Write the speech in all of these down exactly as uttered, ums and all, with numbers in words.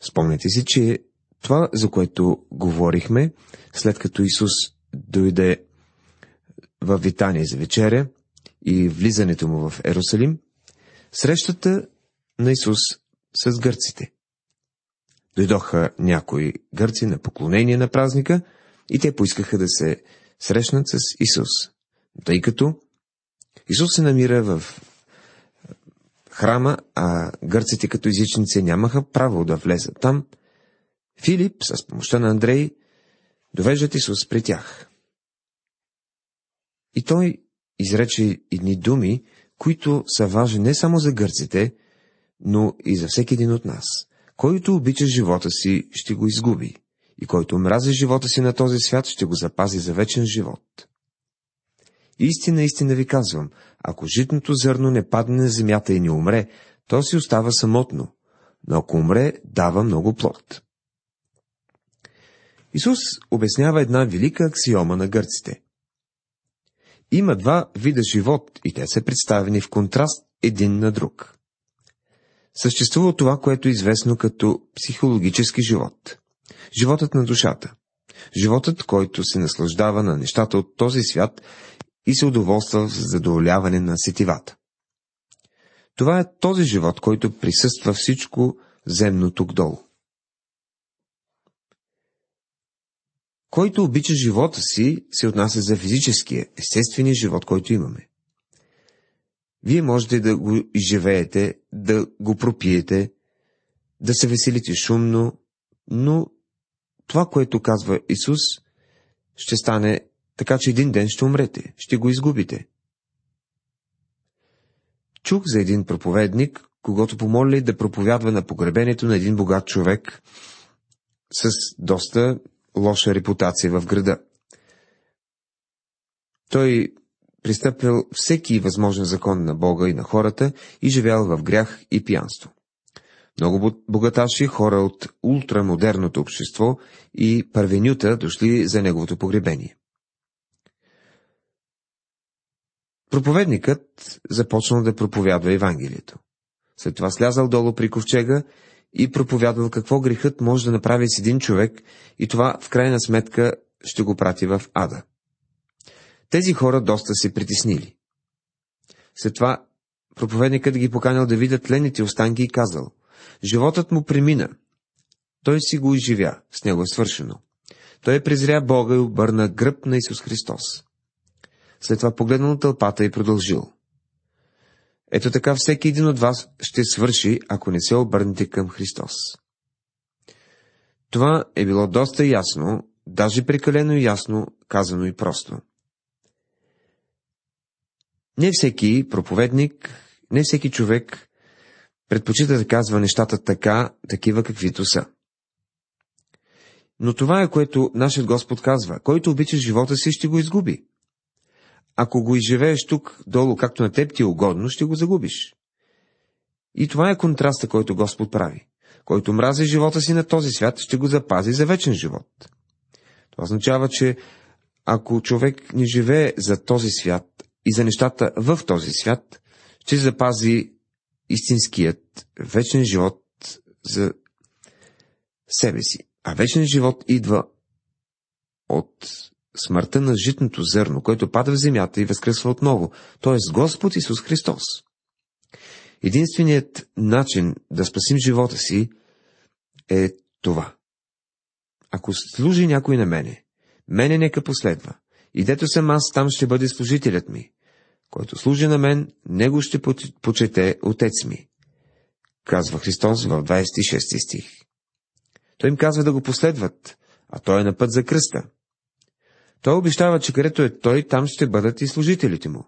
Спомняте си, че това, за което говорихме, след като Исус дойде в Витания за вечеря и влизането му в Ерусалим, срещата на Исус с гърците. Дойдоха някои гърци на поклонение на празника и те поискаха да се срещнат с Исус. Тъй като Исус се намира в храма, а гърците като езичници нямаха право да влезат там, Филип с помощта на Андрей довеждат Исус при тях. И той изрече едни думи, които са важни не само за гърците, но и за всеки един от нас. Който обича живота си, ще го изгуби, и който мрази живота си на този свят, ще го запази за вечен живот. Истина, истина ви казвам, ако житното зърно не падне на земята и не умре, то си остава самотно, но ако умре, дава много плод. Исус обяснява една велика аксиома на гърците. Има два вида живот и те са представени в контраст един на друг. Съществува това, което е известно като психологически живот. Животът на душата. Животът, който се наслаждава на нещата от този свят и се удоволства в задоволяване на сетивата. Това е този живот, който присъства всичко земно тук долу. Който обича живота си, се отнася за физическия, естествения живот, който имаме. Вие можете да го изживеете, да го пропиете, да се веселите шумно, но това, което казва Исус, ще стане така, че един ден ще умрете, ще го изгубите. Чух за един проповедник, когато помолили да проповядва на погребението на един богат човек с доста лоша репутация в града. Той пристъпил всеки възможен закон на Бога и на хората и живял в грях и пиянство. Много богаташи хора от ултрамодерното общество и първенюта дошли за неговото погребение. Проповедникът започнал да проповядва Евангелието. След това слязал долу при ковчега и проповядвал какво грехът може да направи с един човек и това в крайна сметка ще го прати в ада. Тези хора доста се притеснили. След това проповедникът ги поканял да видят тленните останки и казал: животът му премина. Той си го изживя, с него е свършено. Той презря Бога и обърна гръб на Исус Христос. След това погледнал на тълпата и продължил: ето така всеки един от вас ще свърши, ако не се обърнете към Христос. Това е било доста ясно, даже прекалено ясно, казано и просто. Не всеки проповедник, не всеки човек предпочита да казва нещата така, такива каквито са. Но това е, което нашият Господ казва: който обича живота си, ще го изгуби. Ако го изживееш тук долу, както на теб ти е угодно, ще го загубиш. И това е контраста, който Господ прави. Който мрази живота си на този свят, ще го запази за вечен живот. Това означава, че ако човек не живее за този свят и за нещата в този свят, ще запази истинският вечен живот за себе си. А вечен живот идва от смъртта на житното зърно, което пада в земята и възкръсва отново, т.е. Господ Исус Христос. Единственият начин да спасим живота си е това. Ако служи някой на мене, мене нека последва. И дето съм аз, там ще бъде служителят ми. Който служи на мен, него ще почете отец ми, казва Христос в двадесет и шести стих. Той им казва да го последват, а той е на път за кръста. Той обещава, че където е той, там ще бъдат и служителите му.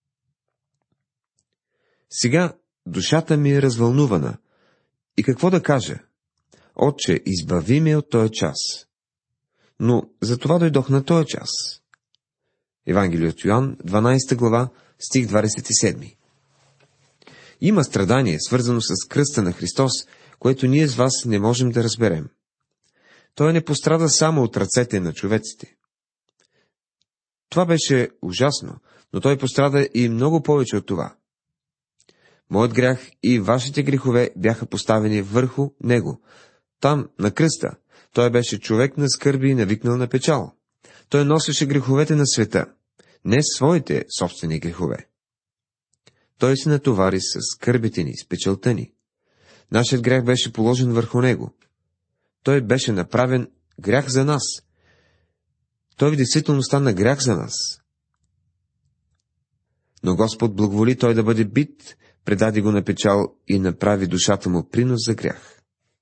Сега душата ми е развълнувана. И какво да кажа? Отче, избави ме от този час. Но за това дойдох на този час. Евангелие от Йоан, дванадесета глава, стих двадесет и седми. Има страдание, свързано с кръста на Христос, което ние с вас не можем да разберем. Той не пострада само от ръцете на човеците. Това беше ужасно, но той пострада и много повече от това. Моят грях и вашите грехове бяха поставени върху него. Там, на кръста, той беше човек на скърби и навикнал на печал. Той носеше греховете на света, не своите собствени грехове. Той се натовари с скърбите ни, с печалта ни. Нашият грях беше положен върху него. Той беше направен грях за нас. Той в действително стана грях за нас. Но Господ благоволи той да бъде бит, предаде го на печал и направи душата му принос за грях.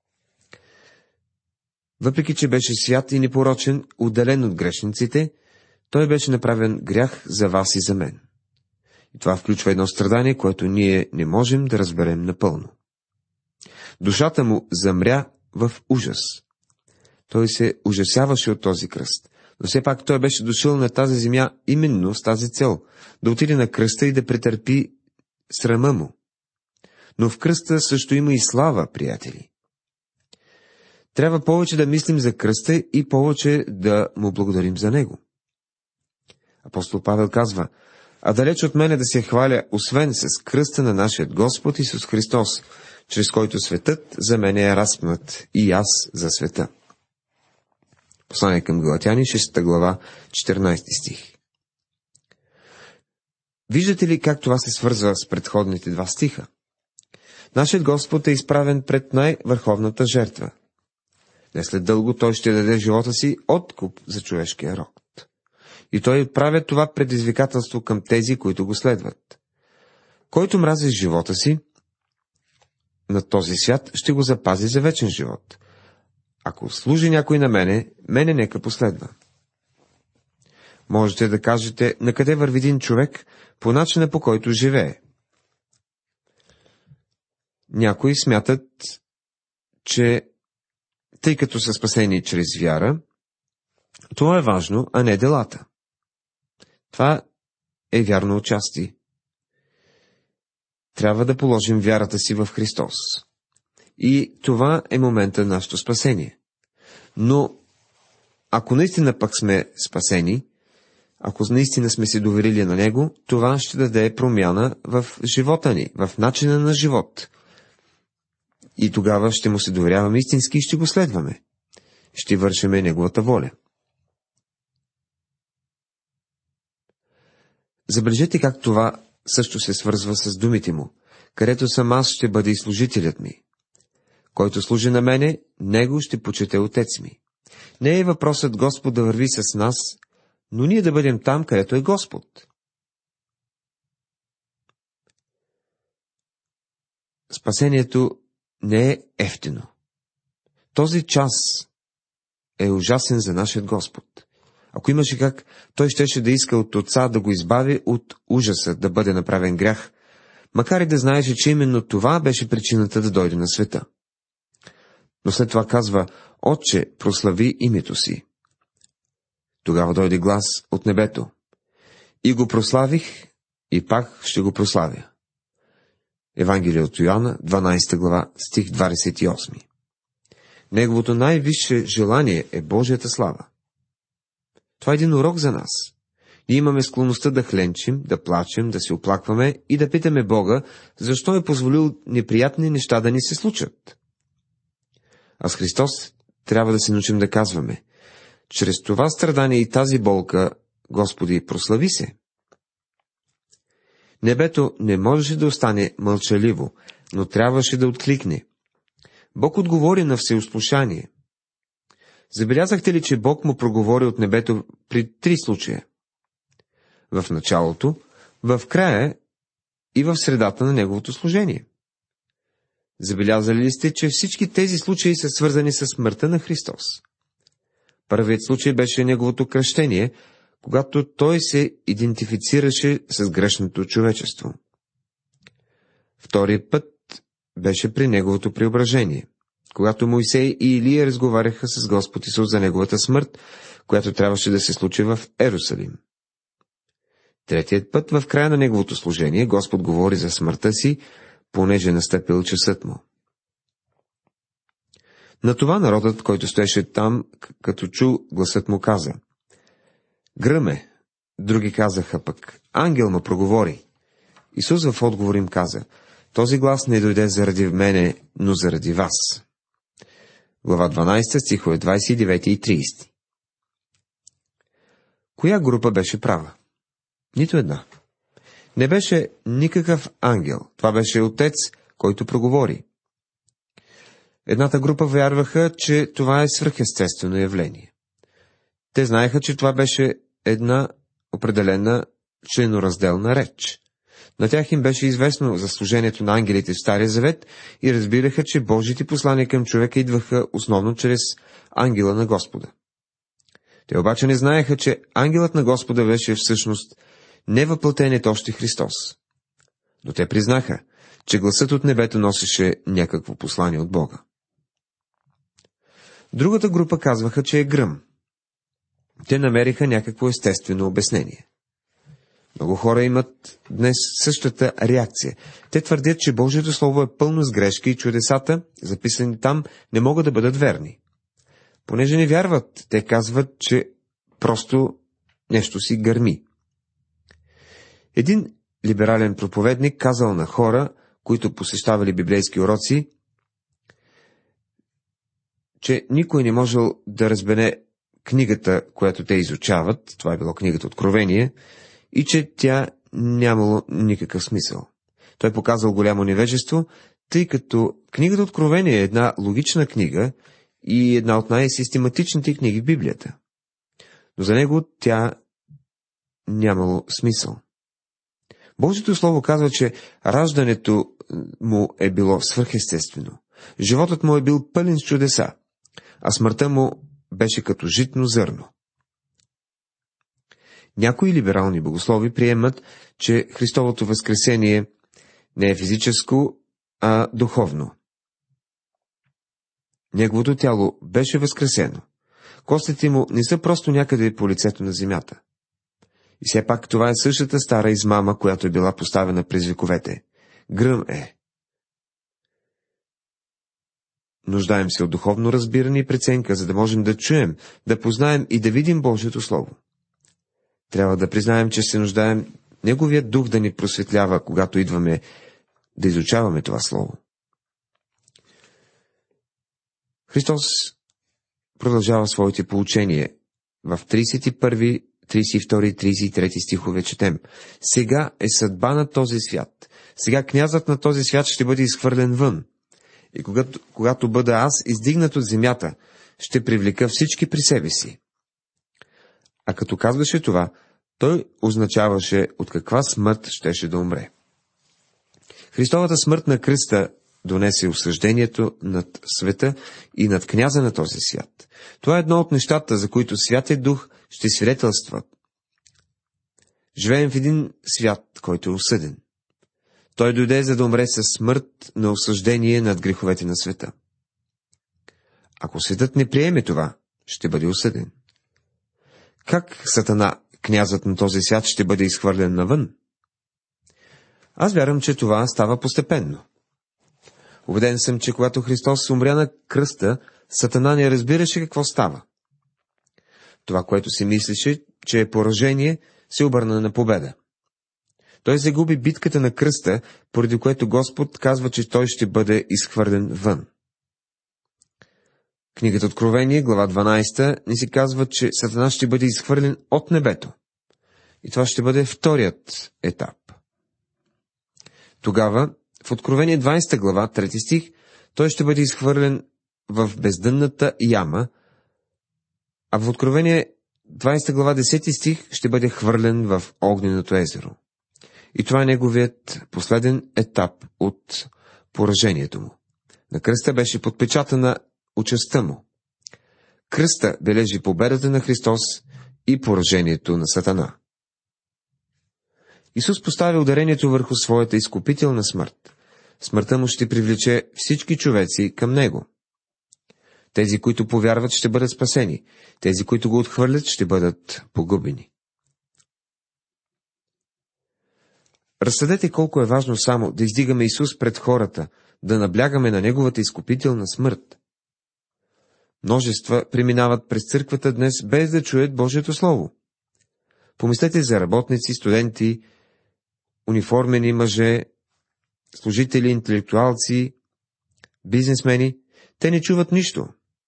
Въпреки че беше свят и непорочен, отделен от грешниците, той беше направен грях за вас и за мен. И това включва едно страдание, което ние не можем да разберем напълно. Душата му замря в ужас. Той се ужасяваше от този кръст, но все пак той беше дошъл на тази земя именно с тази цел – да отиде на кръста и да претърпи срама му. Но в кръста също има и слава, приятели. Трябва повече да мислим за кръста и повече да му благодарим за него. Апостол Павел казва: а далеч от мене да се хваля, освен с кръста на нашия Господ Исус Христос, чрез който светът за мен е разпнат и аз за света. Послание към Галатяни, шеста глава, четиринайсети стих. Виждате ли как това се свързва с предходните два стиха? Нашият Господ е изправен пред най-върховната жертва. Не след дълго той ще даде живота си откуп за човешкия род. И той правя това предизвикателство към тези, които го следват. Който мрази живота си на този свят, ще го запази за вечен живот. Ако служи някой на мене, мене нека последва. Можете да кажете, на къде върви един човек по начина, по който живее. Някои смятат, че тъй като са спасени чрез вяра, това е важно, а не делата. Това е вярно отчасти. Трябва да положим вярата си в Христос. И това е момента на нашето спасение. Но, ако наистина пък сме спасени, ако наистина сме се доверили на Него, това ще даде промяна в живота ни, в начина на живот. И тогава ще му се доверяваме истински и ще го следваме. Ще вършиме Неговата воля. Забележете как това също се свързва с думите му, където съм аз, ще бъде и служителят ми. Който служи на мене, него ще почете отец ми. Не е въпросът Господ да върви с нас, но ние да бъдем там, където е Господ. Спасението не е ефтино. Този час е ужасен за нашия Господ. Ако имаше как, той щеше да иска от Отца да го избави от ужаса да бъде направен грях, макар и да знаеше, че именно това беше причината да дойде на света. Но след това казва: Отче, прослави името си. Тогава дойде глас от небето. И го прославих, и пак ще го прославя. Евангелие от Йоанна, дванайсета глава, стих двадесет и осми. Неговото най-висше желание е Божията слава. Това е един урок за нас. Ние имаме склонността да хленчим, да плачем, да се оплакваме и да питаме Бога, защо е позволил неприятни неща да ни се случат. А с Христос трябва да се научим да казваме: чрез това страдание и тази болка, Господи, прослави се. Небето не можеше да остане мълчаливо, но трябваше да откликне. Бог отговори на всеуслушание. Забелязахте ли, че Бог му проговори от небето при три случая? В началото, в края и в средата на неговото служение. Забелязали ли сте, че всички тези случаи са свързани с смъртта на Христос? Първият случай беше неговото кръщение, когато той се идентифицираше с грешното човечество. Вторият път беше при неговото преображение, когато Моисей и Илия разговаряха с Господ Исус за неговата смърт, която трябваше да се случи в Ерусалим. Третият път, в края на неговото служение, Господ говори за смъртта си, понеже настъпил часът му. На това народът, който стоеше там, като чу гласът му, каза: Гръме. Други казаха пък: Ангел му проговори. Исус в отговор им каза: Този глас не дойде заради мене, но заради вас. глава дванадесета, стихове двадесет и девети и тридесети. Коя група беше права? Нито една. Не беше никакъв ангел. Това беше отец, който проговори. Едната група вярваха, че това е свръхестествено явление. Те знаеха, че това беше една определена членоразделна реч. На тях им беше известно за служението на ангелите в Стария завет и разбираха, че Божите послания към човека идваха основно чрез ангела на Господа. Те обаче не знаеха, че ангелът на Господа беше всъщност невъплътеният още Христос. Но те признаха, че гласът от небето носеше някакво послание от Бога. Другата група казваха, че е гръм. Те намериха някакво естествено обяснение. Много хора имат днес същата реакция. Те твърдят, че Божието Слово е пълно с грешки и чудесата, записани там, не могат да бъдат верни. Понеже не вярват, те казват, че просто нещо си гърми. Един либерален проповедник казал на хора, които посещавали библейски уроци, че никой не можел да разбере книгата, която те изучават, това е било книгата Откровение, и че тя нямало никакъв смисъл. Той показал голямо невежество, тъй като книгата Откровение е една логична книга и една от най-систематичните книги в Библията. Но за него тя нямало смисъл. Божието Слово казва, че раждането му е било свръхестествено. Животът му е бил пълен с чудеса, а смъртта му беше като житно зърно. Някои либерални богослови приемат, че Христовото възкресение не е физическо, а духовно. Неговото тяло беше възкресено. Костите му не са просто някъде по лицето на земята. И все пак това е същата стара измама, която е била поставена през вековете. Гръм е. Нуждаем се от духовно разбиране и преценка, за да можем да чуем, да познаем и да видим Божието Слово. Трябва да признаем, че се нуждаем Неговият дух да ни просветлява, когато идваме да изучаваме това Слово. Христос продължава своите поучения. В тридесет и първи, тридесет и втори и тридесет и трети стихове четем: сега е съдба на този свят. Сега князът на този свят ще бъде изхвърлен вън. И когато, когато бъда аз издигнат от земята, ще привлека всички при себе си. А като казваше това, той означаваше от каква смърт щеше да умре. Христовата смърт на кръста донесе осъждението над света и над княза на този свят. Това е едно от нещата, за които Святият Дух ще свидетелства. Живеем в един свят, който е осъден. Той дойде, за да умре със смърт на осъждение над греховете на света. Ако светът не приеме това, ще бъде осъден. Как Сатана, князът на този свят, ще бъде изхвърлен навън? Аз вярвам, че това става постепенно. Убеден съм, че когато Христос умря на кръста, Сатана не разбираше какво става. Това, което си мислеше, че е поражение, се обърна на победа. Той загуби битката на кръста, поради което Господ казва, че той ще бъде изхвърлен вън. Книгата Откровение, глава дванадесета, ни се казва, че Сатана ще бъде изхвърлен от небето. И това ще бъде вторият етап. Тогава, в Откровение двадесета глава, трети стих, той ще бъде изхвърлен в бездънната яма, а в Откровение двадесета глава, десети стих, ще бъде хвърлен в огненото езеро. И това е неговият последен етап от поражението му. На кръста беше подпечатана участта му. Кръста бележи победата на Христос и поражението на Сатана. Исус поставя ударението върху своята изкупителна смърт. Смъртта му ще привлече всички човеци към него. Тези, които повярват, ще бъдат спасени. Тези, които го отхвърлят, ще бъдат погубени. Разсъдете колко е важно само да издигаме Исус пред хората, да наблягаме на Неговата изкупителна смърт. Множества преминават през църквата днес, без да чуят Божието Слово. Помислете за работници, студенти, униформени мъже, служители, интелектуалци, бизнесмени. Те не чуват нищо.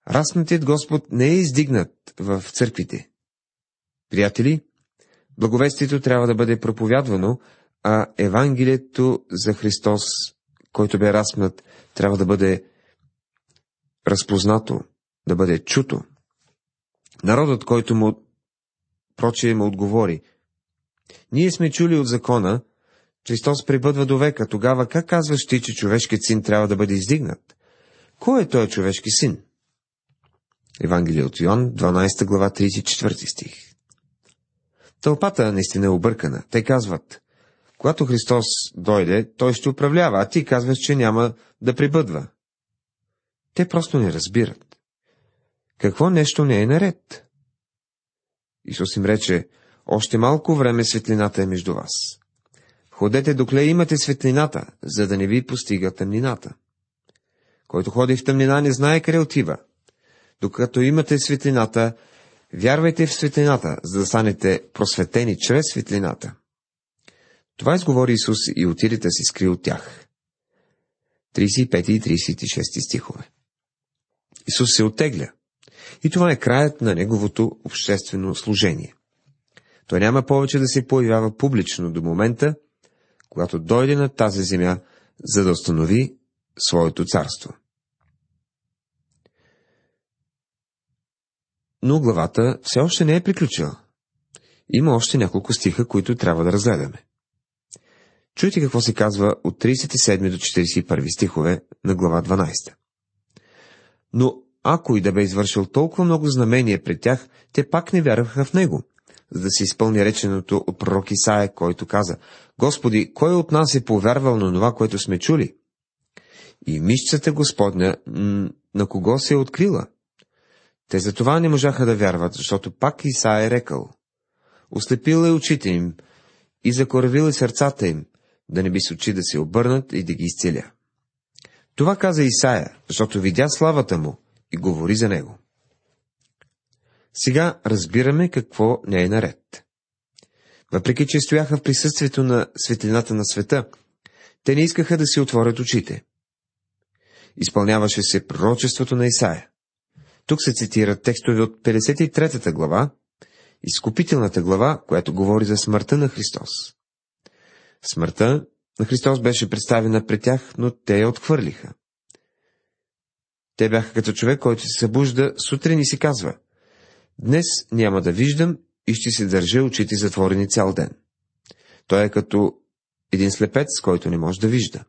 Разпнатият Господ не е издигнат в църквите. Приятели, благовестието трябва да бъде проповядвано, а Евангелието за Христос, който бе разпнат, трябва да бъде разпознато, да бъде чуто. Народът, който му прочее му отговори: ние сме чули от закона, Христос пребъдва до века. Тогава как казваш ти, че човешкият син трябва да бъде издигнат? Кой е той човешки син? Евангелие от Йоан, дванадесета глава, тридесет и четвърти стих. Тълпата наистина е объркана. Те казват: когато Христос дойде, той ще управлява, а ти казваш, че няма да пребъдва. Те просто не разбират. Какво нещо не е наред? Исус им рече: още малко време светлината е между вас. Ходете докле имате светлината, за да не ви постига тъмнината. Който ходи в тъмнина, не знае къде отива. Докато имате светлината, вярвайте в светлината, за да станете просветени чрез светлината. Това изговори Исус и отиде да се скри от тях. тридесет и пети и тридесет и шести стихове. Исус се оттегля. И това е краят на неговото обществено служение. Той няма повече да се появява публично до момента, когато дойде на тази земя, за да установи своето царство. Но главата все още не е приключила. Има още няколко стиха, които трябва да разгледаме. Чуйте какво се казва от тридесет и седми до четиридесет и първи стихове на глава дванадесета. Но ако и да бе извършил толкова много знамения пред тях, те пак не вярваха в него, за да се изпълни реченото от пророк Исаия, който каза: Господи, кой от нас е повярвал на това, което сме чули? И мишцата Господня м- на кого се е открила? Те за това не можаха да вярват, защото пак Исаия е рекал: ослепил е очите им и закоравил е сърцата им, да не би с очи да се обърнат и да ги изцеля. Това каза Исаия, защото видя славата му и говори за него. Сега разбираме какво не е наред. Въпреки че стояха в присъствието на светлината на света, те не искаха да си отворят очите. Изпълняваше се пророчеството на Исаия. Тук се цитират текстове от петдесет и трета глава, изкупителната глава, която говори за смъртта на Христос. Смъртта на Христос беше представена пред тях, но те я отхвърлиха. Те бяха като човек, който се събужда сутрин и си казва: днес няма да виждам и ще си държа очите затворени цял ден. Той е като един слепец, който не може да вижда.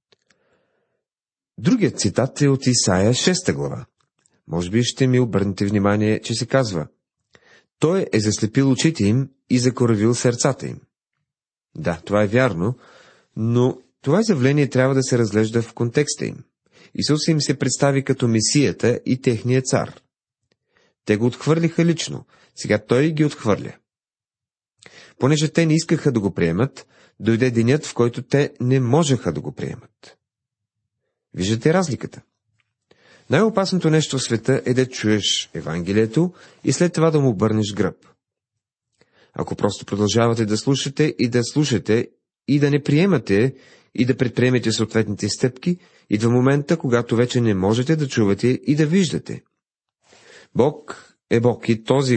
Другият цитат е от Исаия шеста глава. Може би ще ми обърнете внимание, че се казва: той е заслепил очите им и закоравил сърцата им. Да, това е вярно, но това изявление трябва да се разглежда в контекста им. Исус им се представи като Месията и техния цар. Те го отхвърлиха лично, сега той ги отхвърля. Понеже те не искаха да го приемат, дойде денят, в който те не можеха да го приемат. Виждате разликата? Най-опасното нещо в света е да чуеш Евангелието и след това да му обърнеш гръб. Ако просто продължавате да слушате и да слушате и да не приемате и да предприемете съответните стъпки, идва момента, когато вече не можете да чувате и да виждате. Бог е Бог и този,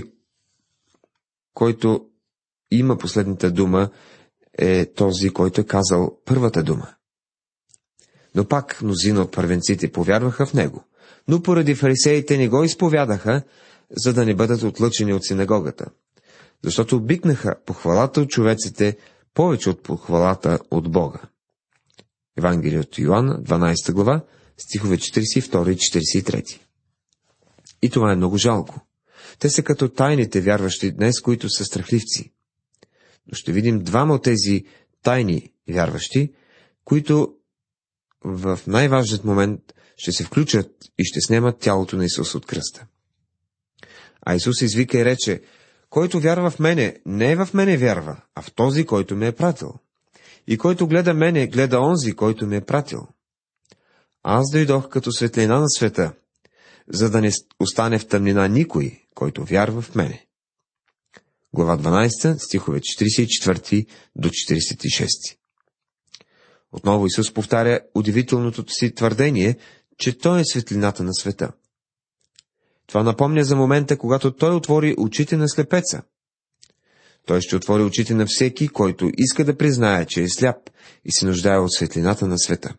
който има последната дума, е този, който е казал първата дума. Но пак мнозина от първенците повярваха в него, но поради фарисеите не го изповядаха, за да не бъдат отлъчени от синагогата, защото обикнаха похвалата от човеците повече от похвалата от Бога. Евангелие от Йоан, дванадесета глава, стихове четиридесет и втори и четиридесет и трети. И това е много жалко. Те са като тайните вярващи днес, които са страхливци. Но ще видим двама от тези тайни вярващи, които в най-важният момент ще се включат и ще снемат тялото на Исус от кръста. А Исус извика и рече: който вярва в мене, не е в мене вярва, а в този, който ме е пратил. И който гледа мене, гледа онзи, който ме е пратил. Аз дойдох като светлина на света, за да не остане в тъмнина никой, който вярва в мене. Глава дванадесета, стихове четиридесет и четвърти до четиридесет и шести. Отново Исус повтаря удивителното си твърдение, че Той е светлината на света. Това напомня за момента, когато той отвори очите на слепеца. Той ще отвори очите на всеки, който иска да признае, че е сляп и се нуждае от светлината на света.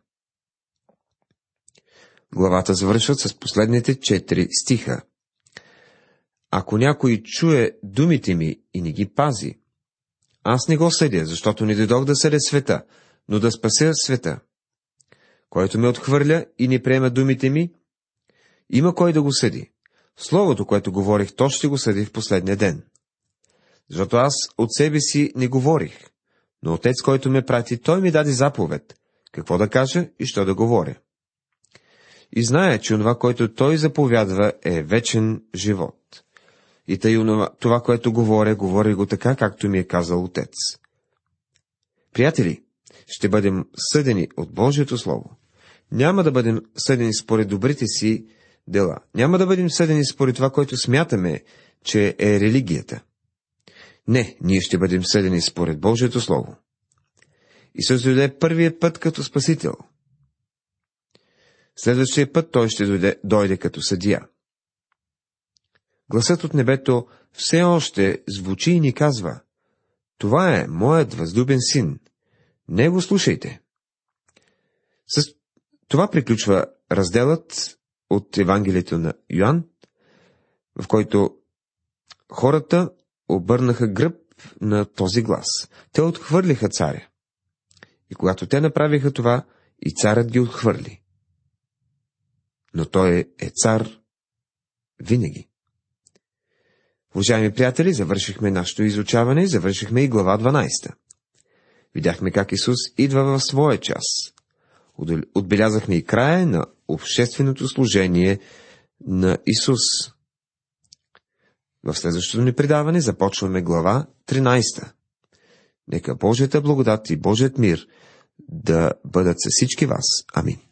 Главата завършват с последните четири стиха. Ако някой чуе думите ми и не ги пази, аз не го съдя, защото не дойдох да съдя света, но да спася света. Който ме отхвърля и не приема думите ми, има кой да го съди. Словото, което говорих, то ще го съди в последния ден. Защото аз от себе си не говорих, но Отец, който ме прати, той ми даде заповед, какво да кажа и що да говоря. И знае, че онова, което той заповядва, е вечен живот. И тъй онова, това, което говоря, говоря го така, както ми е казал Отец. Приятели, ще бъдем съдени от Божието Слово. Няма да бъдем съдени според добрите си дела. Няма да бъдем съдени според това, което смятаме, че е религията. Не, ние ще бъдем съдени според Божието Слово. Исус дойде първият път като Спасител. Следващия път той ще дойде, дойде като съдия. Гласът от небето все още звучи и ни казва: това е моят възлюбен син. Него слушайте. С това приключва разделът от Евангелието на Йоан, в който хората обърнаха гръб на този глас. Те отхвърлиха царя. И когато те направиха това, и царят ги отхвърли. Но той е цар винаги. Уважаеми приятели, завършихме нашето изучаване, завършихме и глава дванадесета. Видяхме как Исус идва в своя час. Отбелязахме и края на общественото служение на Исус. В следващото ни предаване започваме глава тринадесета. Нека Божията благодат и Божият мир да бъдат със всички вас. Амин.